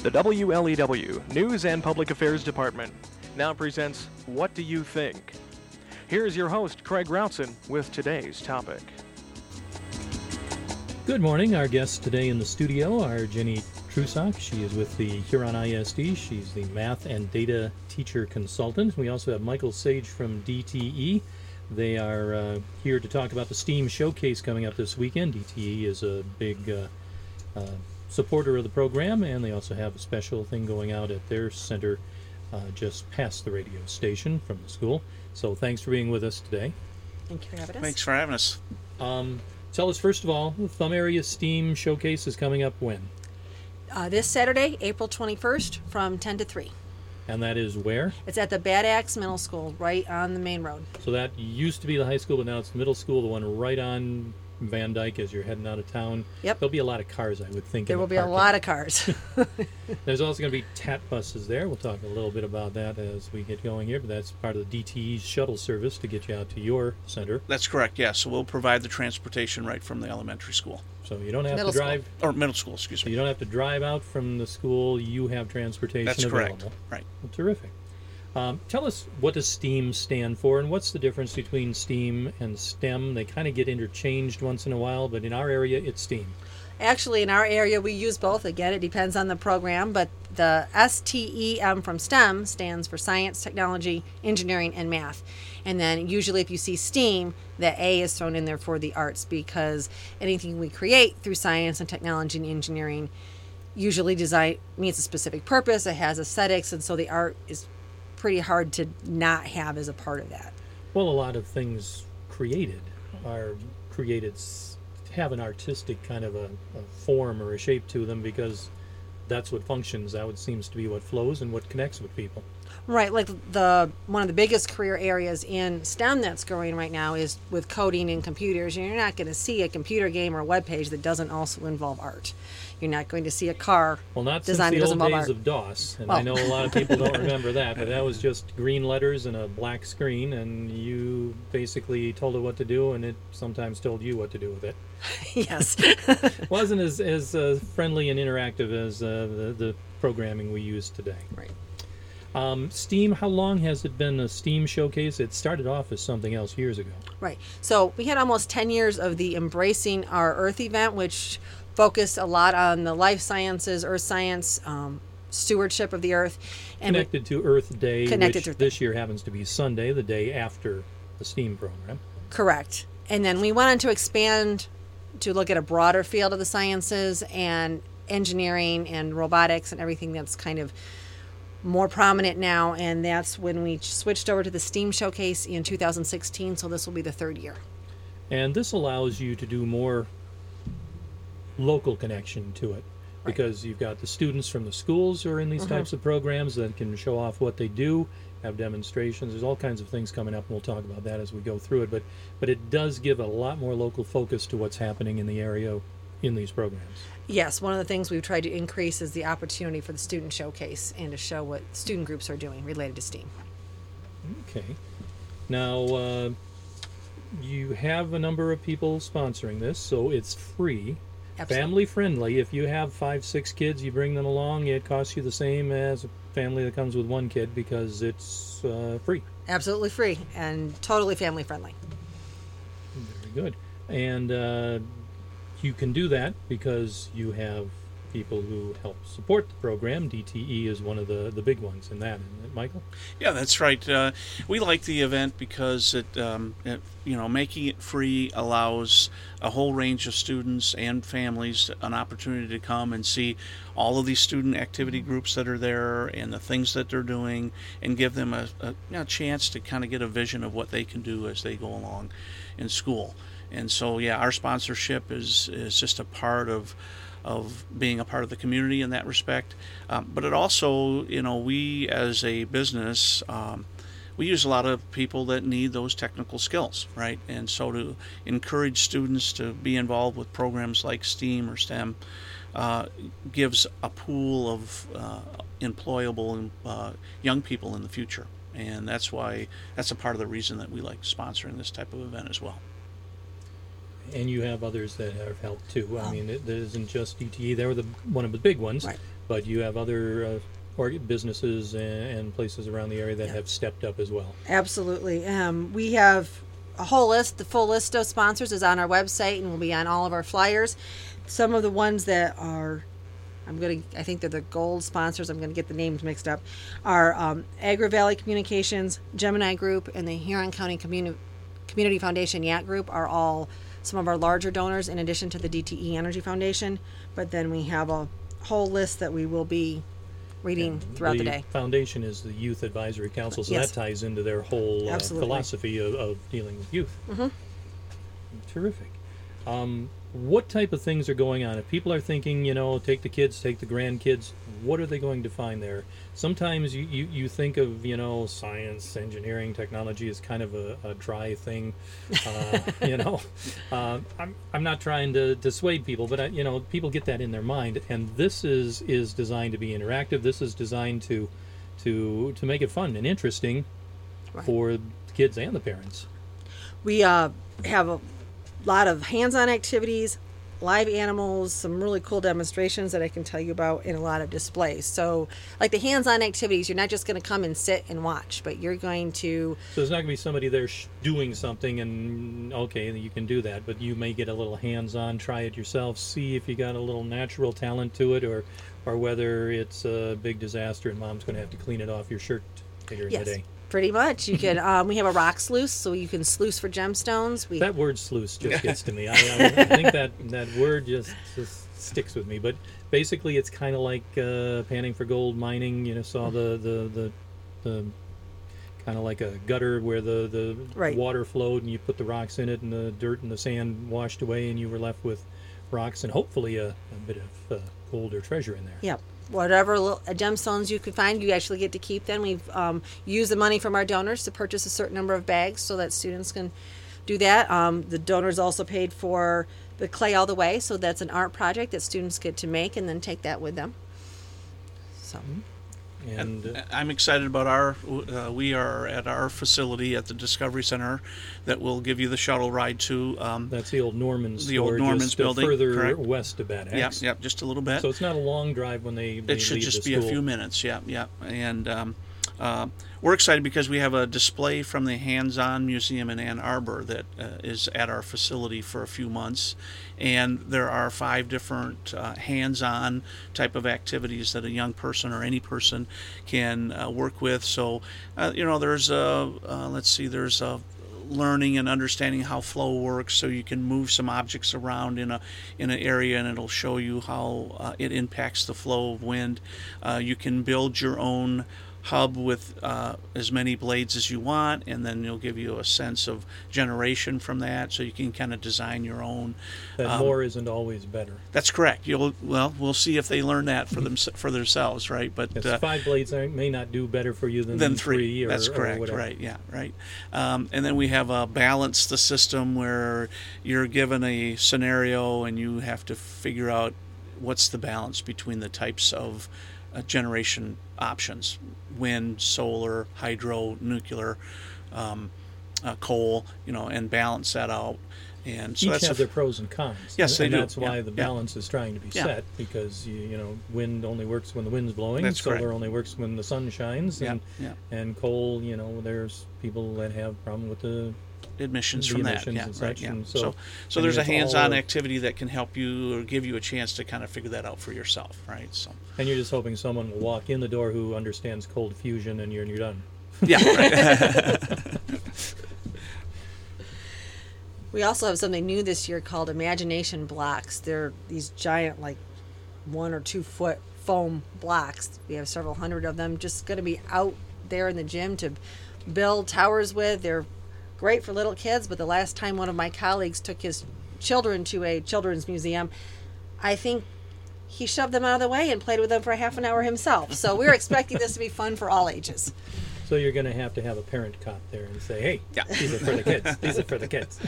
The WLEW News and Public Affairs Department now presents What Do You Think? Here's your host, Craig Routson, with today's topic. Good morning. Our guests today in the studio are Jenny Trusak. She is with the Huron ISD. She's the Math and Data Teacher Consultant. We also have Michael Sage from DTE. They are here to talk about the STEAM Showcase coming up this weekend. DTE is a big supporter of the program, and they also have a special thing going out at their center just past the radio station from the school. So thanks for being with us today. Thank you for having us. Thanks for having us. Tell us, first of all, the Thumb Area STEAM Showcase is coming up when? This Saturday, April 21st, from 10 to 3. And that is where? It's at the Bad Axe Middle School, right on the main road. So that used to be the high school, but now it's the middle school, the one right on Van Dyke as you're heading out of town. Yep. There'll be a lot of cars, I would think. There will be a lot of cars. There's also going to be TAT buses there. We'll talk a little bit about that as we get going here, but that's part of the DTE's shuttle service to get you out to your center. That's correct, yes. So we'll provide the transportation right from the elementary school. So you don't have Middle to drive. Or middle school, excuse So me. you don't have to drive out from the school. You have transportation That's available. correct, right. Well, terrific. Tell us, what does STEAM stand for, and what's the difference between STEAM and STEM? They kind of get interchanged once in a while, but in our area, it's STEAM. Actually, in our area, we use both. Again, it depends on the program, but the STEM from STEM stands for Science, Technology, Engineering, and Math. And then usually if you see STEAM, the A is thrown in there for the arts, because anything we create through science and technology and engineering usually meets a specific purpose. It has aesthetics, and so the art is pretty hard to not have as a part of that. Well, a lot of things are created have an artistic kind of a form or a shape to them, because that's what functions out. It seems to be what flows and what connects with people. Right, like one of the biggest career areas in STEM that's growing right now is with coding and computers. You're not going to see a computer game or a web page that doesn't also involve art. You're not going to see a car Well, not since design that the doesn't old involve days art. of DOS, and Well. I know a lot of people don't remember that, but that was just green letters and a black screen, and you basically told it what to do, and it sometimes told you what to do with it. Yes. Wasn't as friendly and interactive as the programming we use today. Right. STEAM, how long has it been a STEAM showcase? It started off as something else years ago. Right. So we had almost 10 years of the Embracing Our Earth event, which focused a lot on the life sciences, earth science, stewardship of the earth. And Connected to Earth Day, Connected which to Earth this year happens to be Sunday, the day after the STEAM program. Correct. And then we went on to expand to look at a broader field of the sciences and engineering and robotics and everything that's kind of more prominent now. And that's when we switched over to the STEAM Showcase in 2016. So this will be the third year. And this allows you to do more local connection to it, because you've got the students from the schools who are in these types of programs that can show off what they do, have demonstrations. There's all kinds of things coming up, and we'll talk about that as we go through it. But it does give a lot more local focus to what's happening in the area in these programs. Yes, one of the things we've tried to increase is the opportunity for the student showcase and to show what student groups are doing related to STEAM. Okay. Now, you have a number of people sponsoring this, so it's free. Absolutely. Family friendly. If you have 5-6 kids, you bring them along, it costs you the same as a family that comes with one kid, because it's free. Absolutely free and totally family friendly. Very good. And you can do that because you have people who help support the program. DTE is one of the big ones in that, isn't it, Michael? Yeah, that's right. We like the event because it making it free allows a whole range of students and families an opportunity to come and see all of these student activity groups that are there and the things that they're doing, and give them a chance to kind of get a vision of what they can do as they go along in school. And so, yeah, our sponsorship is just a part of being a part of the community in that respect. But it also, we as a business, we use a lot of people that need those technical skills, right? And so to encourage students to be involved with programs like STEAM or STEM gives a pool of employable young people in the future. And that's a part of the reason that we like sponsoring this type of event as well. And you have others that have helped too. I mean, it isn't just DTE. They were one of the big ones. Right. but you have other businesses and places around the area that have stepped up as well. Absolutely. We have a whole list. The full list of sponsors is on our website and will be on all of our flyers. Some of the ones that are, I think they're the gold sponsors, I'm going to get the names mixed up, are Agri Valley Communications, Gemini Group, and the Huron County Community Foundation YAC Group are all some of our larger donors in addition to the DTE Energy Foundation. But then we have a whole list that we will be reading throughout the day. The foundation is the Youth Advisory Council, so Yes. that ties into their whole philosophy of dealing with youth. Mm-hmm. Terrific. What type of things are going on? If people are thinking, take the kids, take the grandkids, what are they going to find there? Sometimes you think of, science, engineering, technology as kind of a dry thing. I'm not trying to dissuade people, but people get that in their mind. And this is designed to be interactive. This is designed to make it fun and interesting for the kids and the parents. We have a lot of hands-on activities, live animals, some really cool demonstrations that I can tell you about, and a lot of displays. So like the hands-on activities, you're not just going to come and sit and watch, but you're going to... So there's not going to be somebody there doing something and, okay, you can do that, but you may get a little hands-on, try it yourself, see if you got a little natural talent to it, or whether it's a big disaster and mom's going to have to clean it off your shirt later in the day. Pretty much. You can. We have a rock sluice, so you can sluice for gemstones. That word sluice just gets to me. I think that word just sticks with me. But basically, it's kind of like panning for gold mining. Saw the kind of like a gutter where the water flowed, and you put the rocks in it, and the dirt and the sand washed away, and you were left with rocks and hopefully a bit of gold or treasure in there. Yep. Whatever gemstones you could find, you actually get to keep them. We've used the money from our donors to purchase a certain number of bags so that students can do that. The donors also paid for the Clay All the Way, so that's an art project that students get to make and then take that with them. So. And I'm excited about we are at our facility at the Discovery Center that will give you the shuttle ride to. That's the old Norman's the old Norman's building, further correct? West of Bad Axe. Yep, just a little bit. So it's not a long drive when they It should leave just the be school. a few minutes, yep. And we're excited because we have a display from the Hands-On Museum in Ann Arbor that is at our facility for a few months. And there are 5 different hands-on type of activities that a young person or any person can work with. So, there's there's a learning and understanding how flow works, so you can move some objects around in an area and it'll show you how it impacts the flow of wind. You can build your own hub with as many blades as you want, and then it'll give you a sense of generation from that, so you can kind of design your own. That more isn't always better. That's correct. We'll see if they learn that for themselves, right? But 5 blades may not do better for you than 3. That's correct. Or whatever. Right. Yeah. Right. And then we have a balance the system where you're given a scenario and you have to figure out what's the balance between the types of generation options: wind, solar, hydro, nuclear, coal, and balance that out. And so each have their pros and cons. Yes, they do. That's why the balance is trying to be set, because wind only works when the wind's blowing. That's solar correct. Only works when the sun shines. And coal, there's people that have problem with the emissions from that. And such. Yeah. And So there's a hands-on activity that can help you or give you a chance to kind of figure that out for yourself, right? So. And you're just hoping someone will walk in the door who understands cold fusion, and you're done. Yeah. Right. We also have something new this year called Imagination Blocks. They're these giant, 1 or 2 foot foam blocks. We have several hundred of them, just going to be out there in the gym to build towers with. They're great for little kids, but the last time one of my colleagues took his children to a children's museum, I think he shoved them out of the way and played with them for a half an hour himself. So we're expecting this to be fun for all ages. So you're going to have a parent cop there and say, hey, these are for the kids. These are for the kids.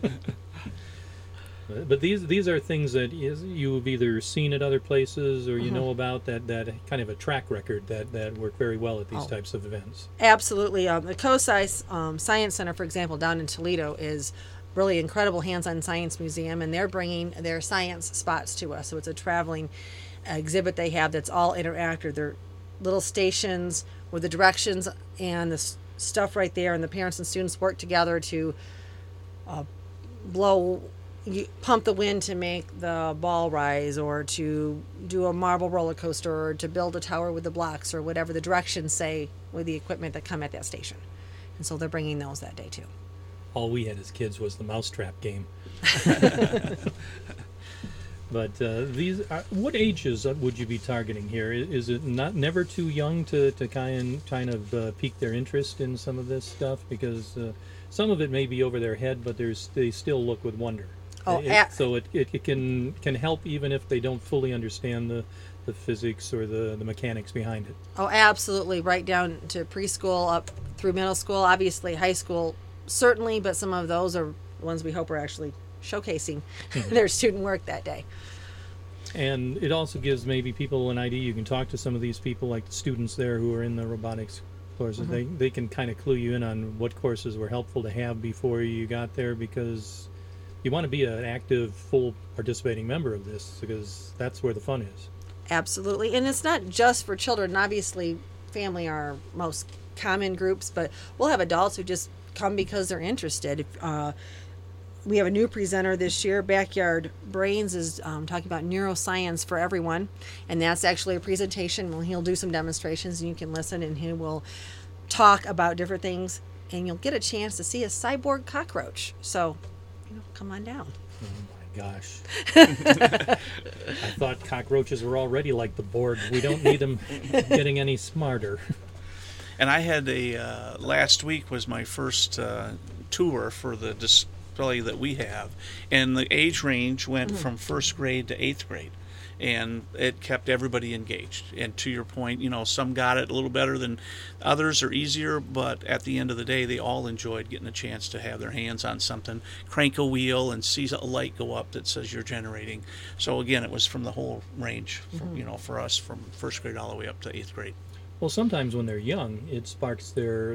But these are things that you've either seen at other places or you know about that kind of a track record that work very well at these types of events. Absolutely. The COSI Science Center, for example, down in Toledo is really incredible hands-on science museum, and they're bringing their science spots to us. So it's a traveling exhibit they have that's all interactive. They're little stations with the directions and the stuff right there, and the parents and students work together to pump the wind to make the ball rise, or to do a marble roller coaster, or to build a tower with the blocks, or whatever the directions say with the equipment that come at that station. And so they're bringing those that day too. All we had as kids was the mousetrap game. But what ages would you be targeting here? Is it never too young to kind of pique their interest in some of this stuff? Because some of it may be over their head, but they still look with wonder. So it can help even if they don't fully understand the physics or the mechanics behind it. Oh, absolutely. Right down to preschool up through middle school. Obviously, high school certainly, but some of those are ones we hope are actually showcasing their student work that day. And it also gives maybe people an idea. You can talk to some of these people, like the students there who are in the robotics courses. They can kind of clue you in on what courses were helpful to have before you got there, because you want to be an active, full participating member of this, because that's where the fun is. Absolutely. And it's not just for children. Obviously, family are our most common groups, but we'll have adults who just come because they're interested. We have a new presenter this year. Backyard Brains is talking about neuroscience for everyone, and that's actually a presentation. Well, he'll do some demonstrations, and you can listen, and he will talk about different things, and you'll get a chance to see a cyborg cockroach. So, come on down. Oh my gosh. I thought cockroaches were already like the Borg. We don't need them getting any smarter. And I had last week was my first tour for the display that we have, and the age range went from first grade to 8th grade, and it kept everybody engaged. And to your point, some got it a little better than others, or easier, but at the end of the day, they all enjoyed getting a chance to have their hands on something, crank a wheel, and see a light go up that says you're generating. So again, it was from the whole range, for us, from first grade all the way up to 8th grade. Well, sometimes when they're young, it sparks their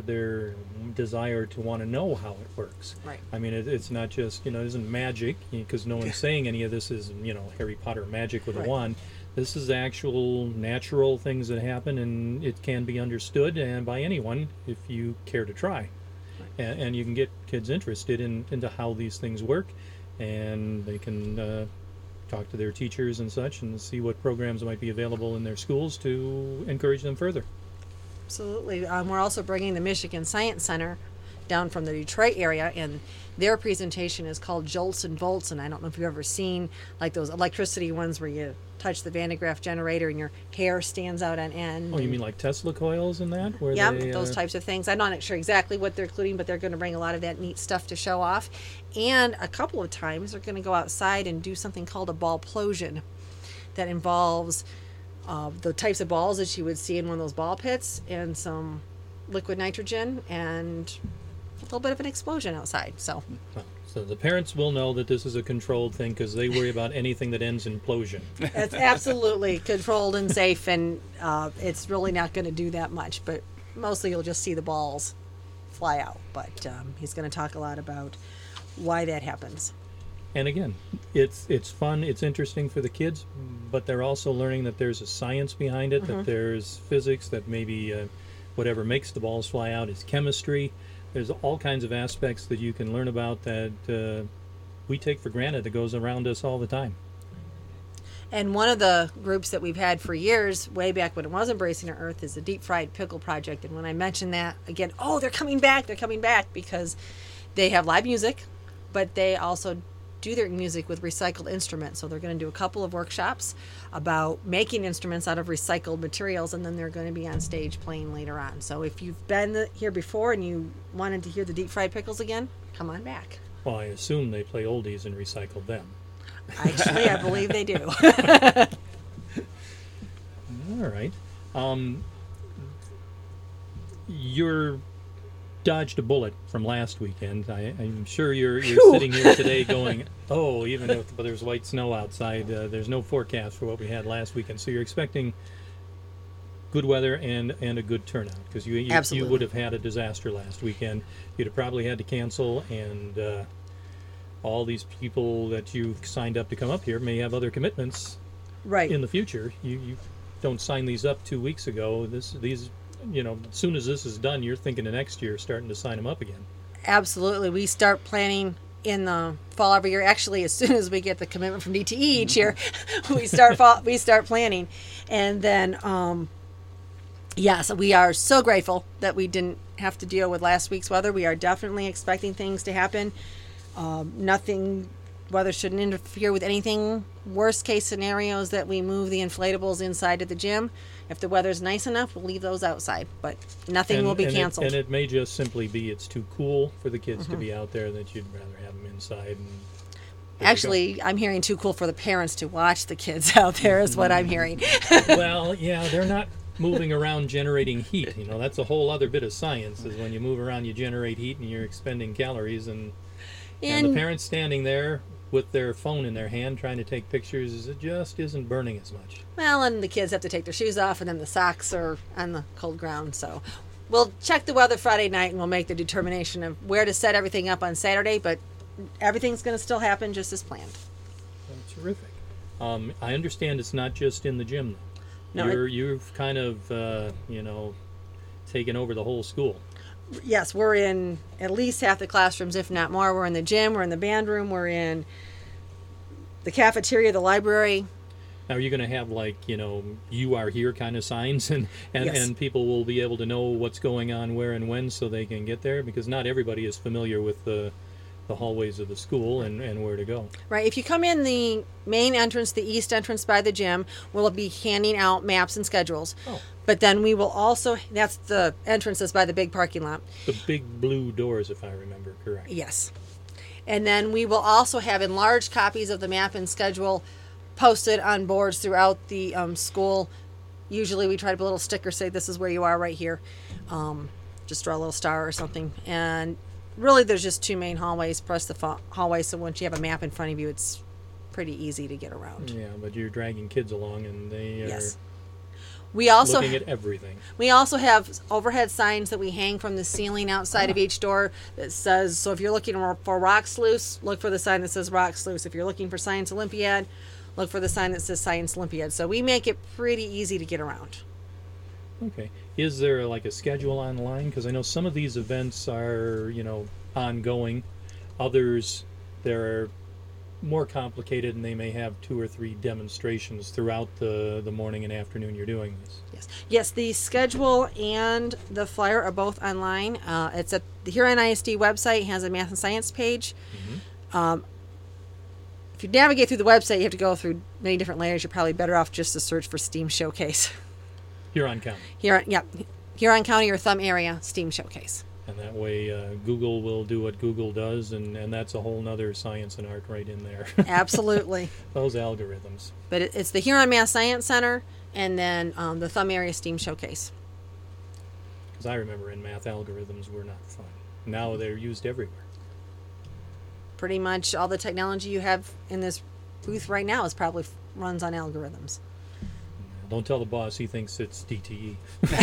desire to want to know how it works. Right. I mean, it's not just, it isn't magic, because no one's saying any of this is, Harry Potter magic with a wand. This is actual natural things that happen, and it can be understood and by anyone if you care to try. And you can get kids interested into how these things work, and they can talk to their teachers and such and see what programs might be available in their schools to encourage them further. Absolutely. We're also bringing the Michigan Science Center down from the Detroit area, and their presentation is called Jolts and Volts, and I don't know if you've ever seen like those electricity ones where you touch the Van de Graaff generator and your hair stands out on end. Oh, you mean like Tesla coils and that? Yeah, those types of things. I'm not sure exactly what they're including, but they're going to bring a lot of that neat stuff to show off. And a couple of times they're going to go outside and do something called a ballplosion that involves the types of balls that you would see in one of those ball pits and some liquid nitrogen and a little bit of an explosion outside. So the parents will know that this is a controlled thing because they worry about anything that ends in implosion. It's absolutely controlled and safe, and it's really not going to do that much, but mostly you'll just see the balls fly out. But he's going to talk a lot about why that happens. And again, it's fun, it's interesting for the kids, but they're also learning that there's a science behind it, that there's physics, that maybe whatever makes the balls fly out is chemistry. There's all kinds of aspects that you can learn about that we take for granted that goes around us all the time. And one of the groups that we've had for years, way back when it was Embracing Our Earth, is the Deep Fried Pickle Project. And when I mentioned that, again, they're coming back because they have live music, but they also do their music with recycled instruments. So they're going to do a couple of workshops about making instruments out of recycled materials, and then they're going to be on stage playing later on. So if you've been here before and you wanted to hear the Deep Fried Pickles again, come on back. Well, I assume they play oldies and recycle them. Actually, I believe they do. All right. You're dodged a bullet from last weekend. I'm sure you're sitting here today going, even if there's white snow outside, there's no forecast for what we had last weekend. So you're expecting good weather and a good turnout, because you would have had a disaster last weekend. You'd have probably had to cancel, and all these people that you signed up to come up here may have other commitments Right. in the future. You don't sign these up 2 weeks ago. These, as soon as this is done, you're thinking of next year starting to sign them up again. Absolutely. We start planning in the fall every year. Actually, as soon as we get the commitment from DTE each year, we start planning. And then, so we are so grateful that we didn't have to deal with last week's weather. We are definitely expecting things to happen. Weather shouldn't interfere with anything. Worst case scenario is that we move the inflatables inside of the gym. If the weather's nice enough, we'll leave those outside, but nothing will be canceled. And it may just simply be it's too cool for the kids to be out there, that you'd rather have them inside. And actually, I'm hearing too cool for the parents to watch the kids out there is what I'm hearing. Well, yeah, they're not moving around generating heat. That's a whole other bit of science, is when you move around, you generate heat and you're expending calories. And the parents standing there with their phone in their hand trying to take pictures, it just isn't burning as much. Well, and the kids have to take their shoes off, and then the socks are on the cold ground. So we'll check the weather Friday night, and we'll make the determination of where to set everything up on Saturday, but everything's going to still happen just as planned. Well, terrific. I understand it's not just in the gym, though. No, You've kind of, taken over the whole school. Yes, we're in at least half the classrooms, if not more. We're in the gym, we're in the band room, we're in the cafeteria, the library. Now, are you going to have, you are here kind of signs, and Yes. people will be able to know what's going on where and when so they can get there? Because not everybody is familiar with the hallways of the school and where to go. Right. If you come in the main entrance, the east entrance by the gym, we'll be handing out maps and schedules. Oh. But then we will also, that's the entrances by the big parking lot. The big blue doors, if I remember correct. Yes. And then we will also have enlarged copies of the map and schedule posted on boards throughout the school. Usually we try to put a little sticker, say this is where you are right here. Just draw a little star or something. And really there's just two main hallways plus the hallway, so once you have a map in front of you, it's pretty easy to get around. Yeah, but you're dragging kids along, and they are We also looking at everything. We also have overhead signs that we hang from the ceiling outside of each door that says, so if you're looking for Rock Sluice, look for the sign that says Rock Sluice. If you're looking for Science Olympiad, look for the sign that says Science Olympiad. So we make it pretty easy to get around. Okay. Is there a schedule online? Because I know some of these events are, ongoing. Others, they're more complicated, and they may have 2 or 3 demonstrations throughout the morning and afternoon you're doing this. Yes, the schedule and the flyer are both online. It's at the Huron ISD website. It has a math and science page. Mm-hmm. If you navigate through the website, you have to go through many different layers. You're probably better off just to search for STEAM Showcase. Huron County. Huron County or Thumb Area STEAM Showcase. And that way Google will do what Google does, and that's a whole nother science and art right in there. Absolutely. Those algorithms. But it's the Huron Math Science Center and then the Thumb Area STEAM Showcase. Because I remember in math, algorithms were not fun. Now they're used everywhere. Pretty much all the technology you have in this booth right now is probably runs on algorithms. Don't tell the boss he thinks it's DTE.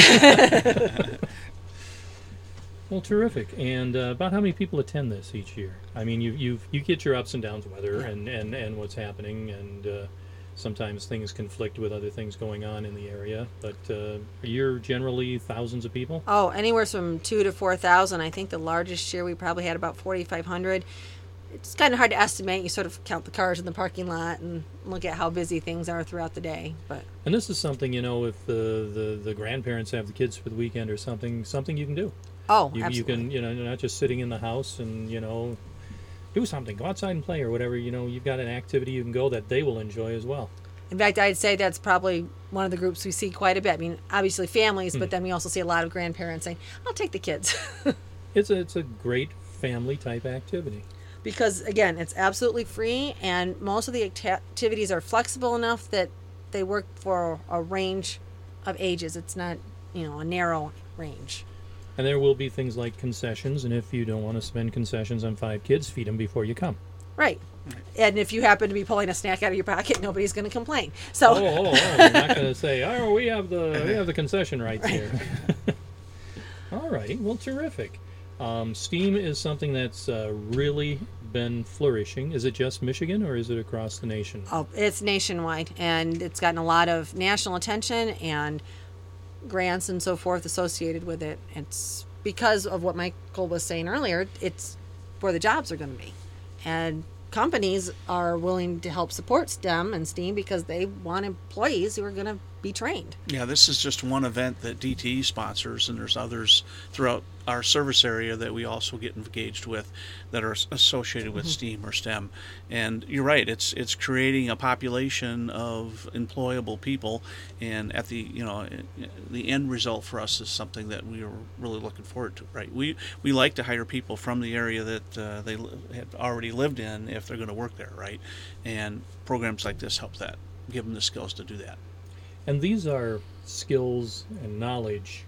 Well, terrific. And about how many people attend this each year? I mean, you get your ups and downs, weather and what's happening, and sometimes things conflict with other things going on in the area. But you're generally thousands of people? Oh, anywhere from 2,000 to 4,000. I think the largest year we probably had about 4,500. It's kind of hard to estimate. You sort of count the cars in the parking lot and look at how busy things are throughout the day. And this is something, if the grandparents have the kids for the weekend or something you can do. Oh, you absolutely. can, you're not just sitting in the house and, do something. Go outside and play or whatever. You've got an activity you can go that they will enjoy as well. In fact, I'd say that's probably one of the groups we see quite a bit. I mean, obviously families, but then we also see a lot of grandparents saying, I'll take the kids. It's a great family-type activity. Because, again, it's absolutely free, and most of the activities are flexible enough that they work for a range of ages. It's not, a narrow range. And there will be things like concessions, and if you don't want to spend concessions on 5 kids, feed them before you come. Right. And if you happen to be pulling a snack out of your pocket, nobody's going to complain. So. Oh, you're not going to say, "Oh, we have the concession rights here." All righty. Well, terrific. STEAM is something that's really been flourishing. Is it just Michigan, or is it across the nation? Oh, it's nationwide, and it's gotten a lot of national attention and grants and so forth associated with it. It's because of what Michael was saying earlier. It's where the jobs are going to be, and companies are willing to help support STEM and STEAM because they want employees who are going to be trained. Yeah, this is just one event that DTE sponsors, and there's others throughout our service area that we also get engaged with that are associated with STEAM or STEM. And you're right, it's creating a population of employable people, and at the the end result for us is something that we are really looking forward to. Right, we like to hire people from the area that they have already lived in if they're going to work there, right? And programs like this help that, give them the skills to do that. And these are skills and knowledge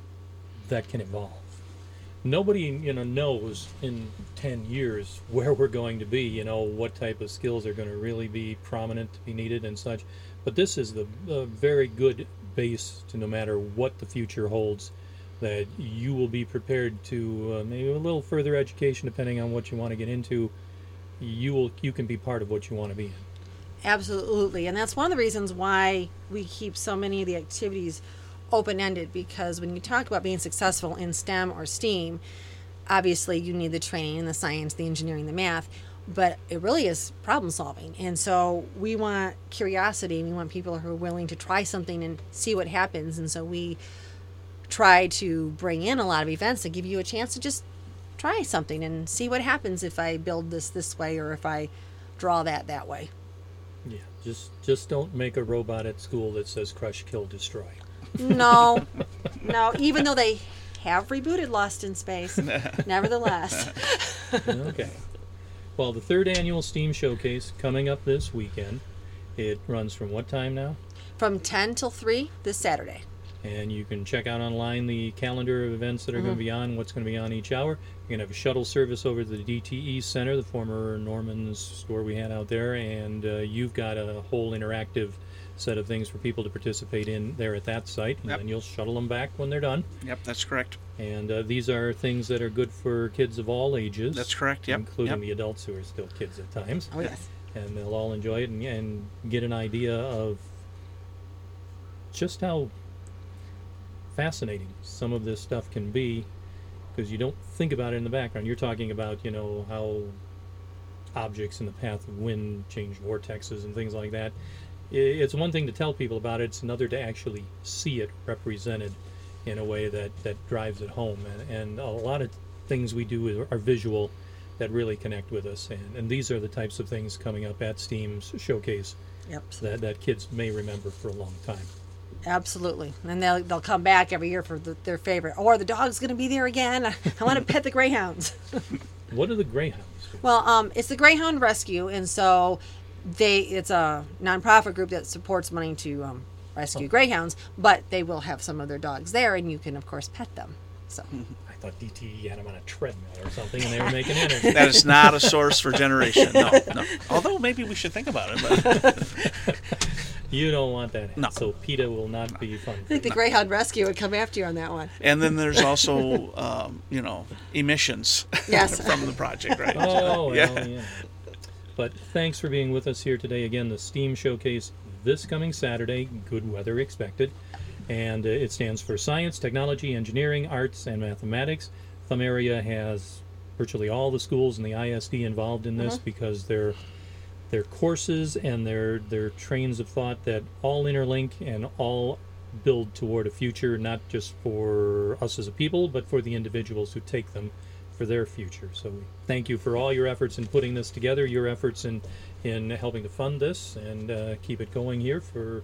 that can evolve. Nobody, knows in 10 years where we're going to be, what type of skills are going to really be prominent, to be needed and such. But this is the very good base to no matter what the future holds, that you will be prepared to maybe a little further education depending on what you want to get into. You can be part of what you want to be in. Absolutely, and that's one of the reasons why we keep so many of the activities open-ended, because when you talk about being successful in STEM or STEAM, obviously you need the training, the science, the engineering, the math, but it really is problem solving. And so we want curiosity, we want people who are willing to try something and see what happens. And so we try to bring in a lot of events that give you a chance to just try something and see what happens if I build this way or if I draw that way. Yeah, just don't make a robot at school that says crush, kill, destroy. No, even though they have rebooted Lost in Space, nevertheless. Okay. Well, the 3rd annual STEAM Showcase coming up this weekend. It runs from what time now? From 10 till 3 this Saturday. And you can check out online the calendar of events that are going to be on, what's going to be on each hour. You're going to have a shuttle service over to the DTE Center, the former Norman's store we had out there, and you've got a whole interactive set of things for people to participate in there at that site, and then you'll shuttle them back when they're done. Yep, that's correct. And these are things that are good for kids of all ages. That's correct, yep. Including the adults who are still kids at times. Oh, yes. And they'll all enjoy it and get an idea of just how fascinating some of this stuff can be, because you don't think about it in the background. You're talking about, how objects in the path of wind change vortexes and things like that. It's one thing to tell people about it, it's another to actually see it represented in a way that drives it home. And a lot of things we do are visual that really connect with us. And these are the types of things coming up at STEAM's Showcase that kids may remember for a long time. Absolutely. And they'll come back every year for their favorite. Or the dog's going to be there again. I want to pet the greyhounds. What are the greyhounds? Well, it's the Greyhound Rescue, and so it's a nonprofit group that supports money to rescue greyhounds, but they will have some of their dogs there, and you can, of course, pet them. So I thought DTE had them on a treadmill or something, and they were making energy. That is not a source for generation. No. Although maybe we should think about it. But You don't want that. No. So PETA will not be fun. I think the Greyhound Rescue would come after you on that one. And then there's also, emissions from the project, right? Oh, well, yeah. But thanks for being with us here today. Again, the STEAM Showcase this coming Saturday, good weather expected. And it stands for Science, Technology, Engineering, Arts, and Mathematics. Thumb area has virtually all the schools in the ISD involved in this because they're courses and their trains of thought that all interlink and all build toward a future, not just for us as a people, but for the individuals who take them for their future. So we thank you for all your efforts in putting this together, your efforts in helping to fund this and keep it going here for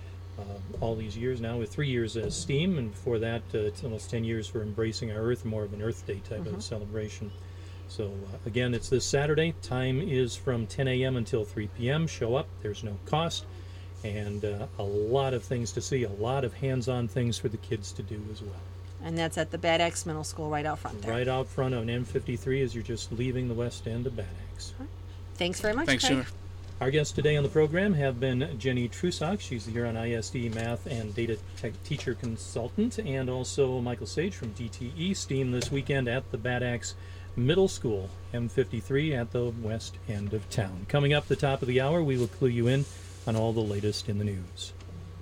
all these years now, with 3 years as STEAM, and before that it's almost 10 years for Embracing Our Earth, more of an Earth Day type of celebration. So again, it's this Saturday. Time is from 10 a.m. until 3 p.m. Show up. There's no cost. And a lot of things to see, a lot of hands-on things for the kids to do as well. And that's at the Bad Axe Middle School right out front there. Right out front on M53 as you're just leaving the west end of Bad Axe. Thanks very much, Thanks, Craig. Jimmy. Our guests today on the program have been Jenny Trusak. She's the Huron ISD Math and Data Teacher Consultant, and also Michael Sage from DTE STEAM this weekend at the Bad Axe Middle School, M53 at the west end of town. Coming up the top of the hour, we will clue you in on all the latest in the news.